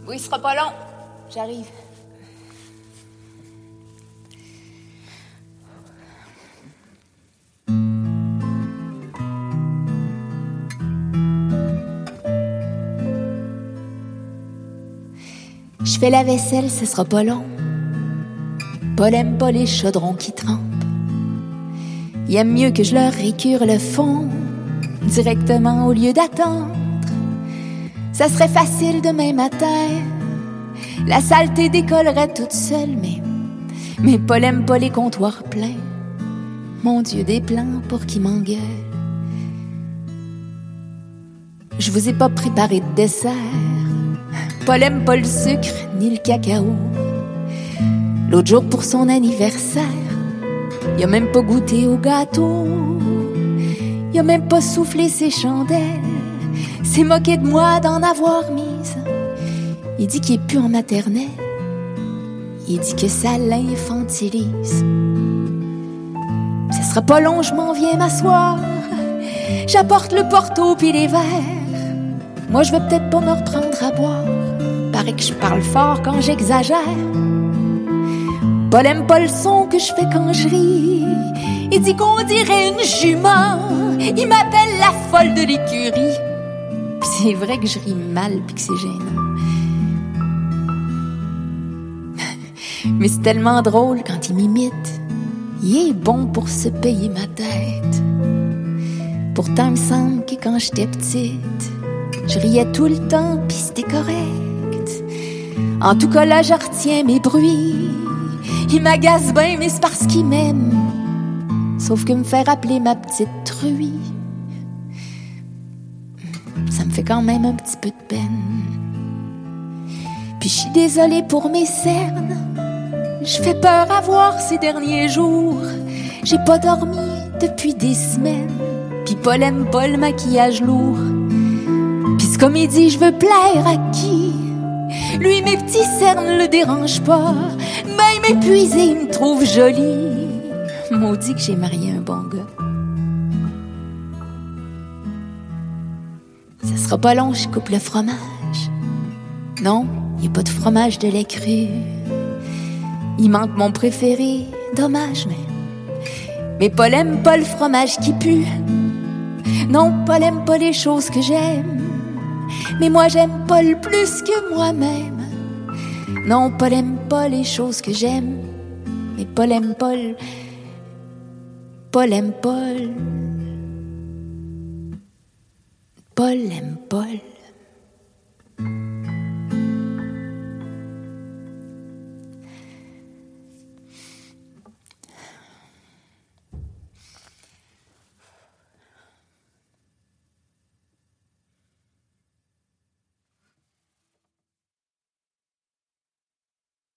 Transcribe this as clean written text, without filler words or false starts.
Oui, il sera pas long. J'arrive. Je fais la vaisselle, ce sera pas long. Paul aime pas les chaudrons qui trempent. Il aime mieux que je leur récure le fond directement au lieu d'attendre. Ça serait facile demain matin, la saleté décollerait toute seule, mais Paul aime pas les comptoirs pleins. Mon Dieu, des plans pour qui m'engueule. Je vous ai pas préparé de dessert. Paul aime pas le sucre ni le cacao. L'autre jour pour son anniversaire, il a même pas goûté au gâteau. Il a même pas soufflé ses chandelles. S'est moqué de moi d'en avoir mise. Il dit qu'il est plus en maternelle. Il dit que ça l'infantilise. Ça sera pas long, je m'en viens m'asseoir. J'apporte le porto pis les verres. Moi je vais peut-être pas me reprendre à boire. Paraît que je parle fort quand j'exagère. Paul aime pas le son que je fais quand je ris. Il dit qu'on dirait une jument. Il m'appelle la folle de l'écurie. Pis c'est vrai que je ris mal pis que c'est gênant. Mais c'est tellement drôle quand il m'imite. Il est bon pour se payer ma tête. Pourtant il me semble que quand j'étais petite, je riais tout le temps pis c'était correct. En tout cas là je retiens mes bruits. Il m'agace bien mais c'est parce qu'il m'aime. Sauf que me faire appeler ma petite truie, ça me fait quand même un petit peu de peine. Puis je suis désolée pour mes cernes. Je fais peur à voir ces derniers jours. J'ai pas dormi depuis des semaines. Puis Paul aime pas le maquillage lourd. Puis c'est comme il dit, je veux plaire à qui? Lui, mes petits cernes le dérangent pas. Même épuisé, il me trouve jolie. Maudit que j'ai marié un bon gars. Ça sera pas long, je coupe le fromage. Non, y a pas de fromage de lait cru. Il manque mon préféré, dommage, mais Paul aime pas le fromage qui pue. Non, Paul aime pas les choses que j'aime. Mais moi j'aime Paul plus que moi-même. Non, Paul aime pas les choses que j'aime. Mais Paul aime Paul. Paul aime Paul. Paul aime Paul.